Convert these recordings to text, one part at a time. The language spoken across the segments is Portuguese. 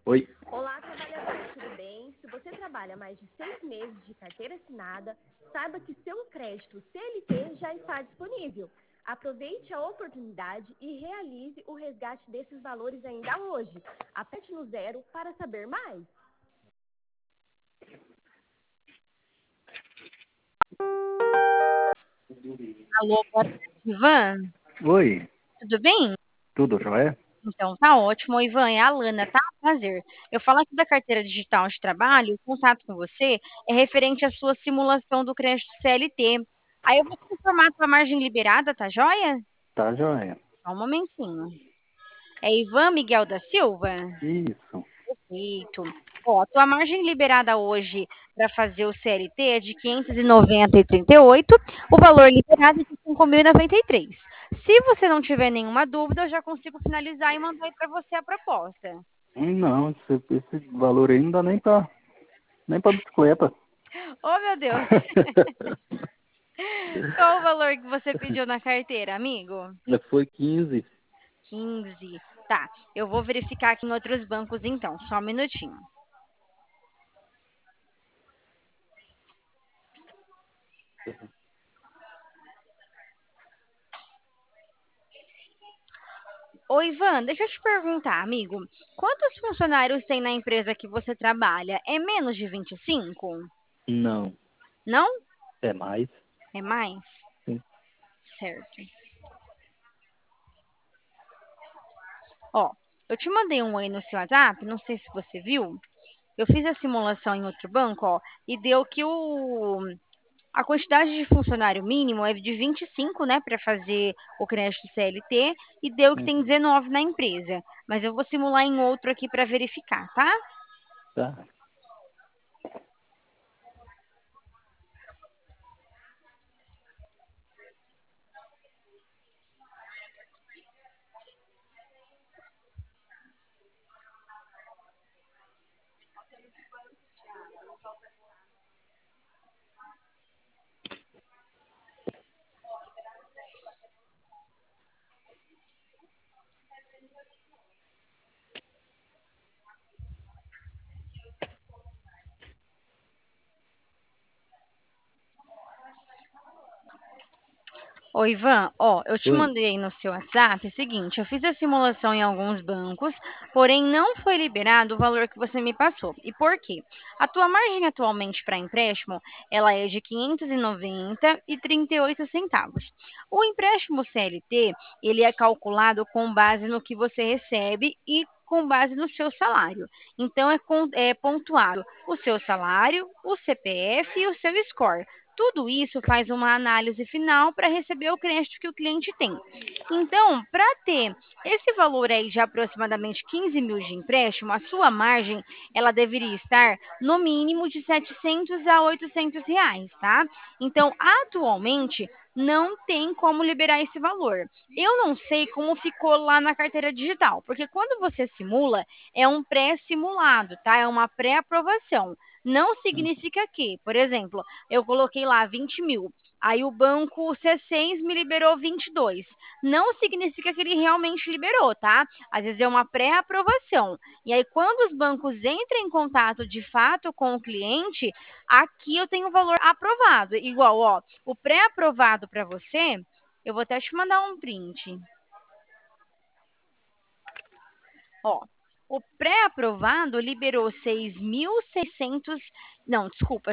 Oi, Olá, trabalhador, tudo bem? Se você trabalha mais de 6 meses de carteira assinada, saiba que seu crédito CLT já está disponível. Aproveite a oportunidade e realize o resgate desses valores ainda hoje. Aperte no zero para saber mais. Alô, boa tarde, Ivan. oi, Tudo bem? tudo jóia? Então, tá ótimo. Ivan, é a Lana, tá? Prazer. Eu falo aqui da carteira digital de trabalho, o contato com você é referente à sua simulação do crédito CLT. Aí eu vou te informar a tua margem liberada, tá joia? Tá jóia. Só um momentinho. É Ivan Miguel da Silva? Isso. Perfeito. Ó, a tua margem liberada hoje para fazer o CLT é de 590,38. O valor liberado é de 5.093. Se você não tiver nenhuma dúvida, eu já consigo finalizar e mandar aí para você a proposta. Não, esse valor aí não dá nem pra bicicleta. Oh, meu Deus. Qual o valor que você pediu na carteira, amigo? Foi 15. 15. Tá, eu vou verificar aqui em outros bancos então, só um minutinho. Ô, Ivan, deixa eu te perguntar, amigo. Quantos funcionários tem na empresa que você trabalha? É menos de 25? Não, Não? é mais. É mais? Sim. Certo. Ó, eu te mandei um aí no seu WhatsApp, não sei se você viu. Eu fiz a simulação em outro banco, ó, e deu que a quantidade de funcionário mínimo é de 25, né, para fazer o crédito CLT, e deu que tem Uhum. 19 na empresa. Mas eu vou simular em outro aqui para verificar, tá? Tá. Ô, Ivan, ó, eu te Oi. mandei no seu WhatsApp o seguinte, eu fiz a simulação em alguns bancos, porém não foi liberado o valor que você me passou. E por quê? A tua margem atualmente para empréstimo, ela é de 590,38 centavos. O empréstimo CLT, ele é calculado com base no que você recebe e com base no seu salário. Então, é pontuado o seu salário, o CPF e o seu score. Tudo isso faz uma análise final para receber o crédito que o cliente tem. Então, para ter esse valor aí de aproximadamente 15 mil de empréstimo, a sua margem ela deveria estar no mínimo de 700 a 800 reais, tá? Então, atualmente, não tem como liberar esse valor. Eu não sei como ficou lá na carteira digital, porque quando você simula, é um pré-simulado, tá? É uma pré-aprovação. Não significa que, por exemplo, eu coloquei lá 20 mil. Aí o banco C6 me liberou 22. Não significa que ele realmente liberou, tá? Às vezes é uma pré-aprovação. E aí, quando os bancos entram em contato de fato com o cliente, aqui eu tenho o valor aprovado. Igual, ó, o pré-aprovado para você, eu vou até te mandar um print. Ó, o pré-aprovado liberou 6.600, não, desculpa,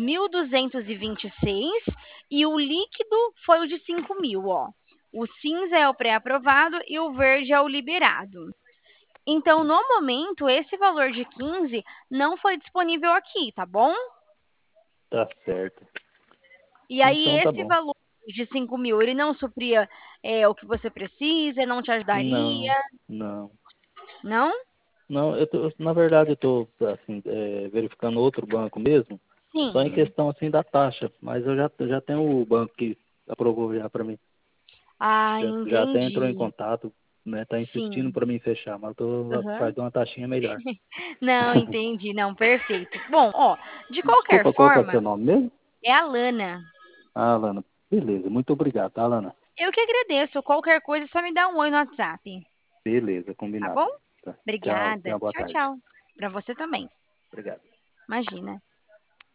6.226 e o líquido foi o de 5 mil, ó. O cinza é o pré-aprovado e o verde é o liberado. Então, no momento, esse valor de 15 não foi disponível aqui, tá bom? Tá certo. E aí, Então tá esse bom. valor de 5 mil, ele não supria o que você precisa, não te Não, ajudaria, não. não? Não, na verdade eu tô assim, verificando outro banco mesmo, só em Sim. questão assim da taxa, mas eu já tenho o banco que aprovou já para mim. Ah, Já até entrou em entendi. contato, né? Tá insistindo Sim. para mim fechar, mas eu tô atrás Aham. de uma taxinha melhor. Não, entendi. Não, perfeito. Bom, ó, de qualquer Desculpa, qual que é o forma, seu nome mesmo? é a Lana. Ah, Alana. Beleza, muito obrigado, tá, Alana? Eu que agradeço. Qualquer coisa, é só me dá um oi no WhatsApp. Beleza, Tá combinado. bom? Tá. Tchau, tenha Obrigada. uma boa Tchau, tarde. tchau. Para você também. Obrigado. Imagina.